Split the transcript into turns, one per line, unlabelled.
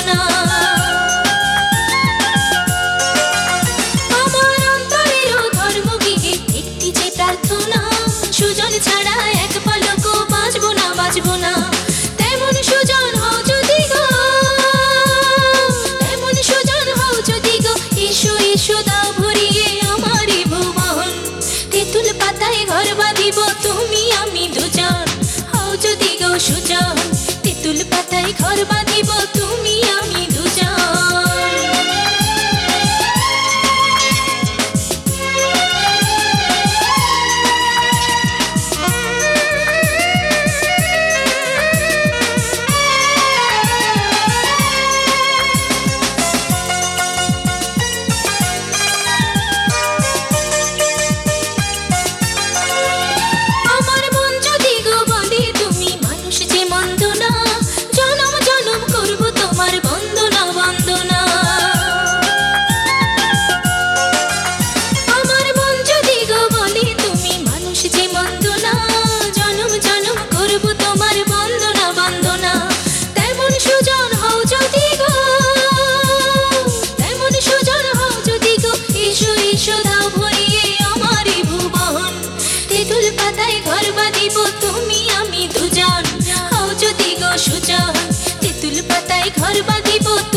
না। আমার অন্তরেরও ধর্মগৃহে একটি যে প্রার্থনা, সুজন ছাড়া এক পলকও বাঁচবো না, বাঁচবো না। তেমন সুজন হও যদি গো, তেমন সুজন হও যদি গো, এসো এসো দাও ভরিয়ে আমারি ভুবন। তেঁতুল পাতায় ঘর বাঁধিব তুমি আমি দুজন, হও যদি গো সুজন। তেঁতুল পাতায় ঘর বাঁধিব তুমি আমি দুজন। আমার মন যদি গো বলে তুমি মানুষ যে মন্দ না, জনম জনম করব তোমার বন্দনা, বন্দনা। আমার মন যদি গো বলে তুমি মানুষ যে মন্দ না, জনম জনম করব তোমার বন্দনা, বন্দনা। তেমন সুজন হও যদি গো, তেমন সুজন হও যদি গো, এসো এসো দাও ভরিয়ে আমারি ভুবন। তেঁতুল পাতায় ঘর বাঁধিব তুমি আমি দুজন, হও যদি গো সুজন। তেঁতুল পাতায় ঘর বাঁধিব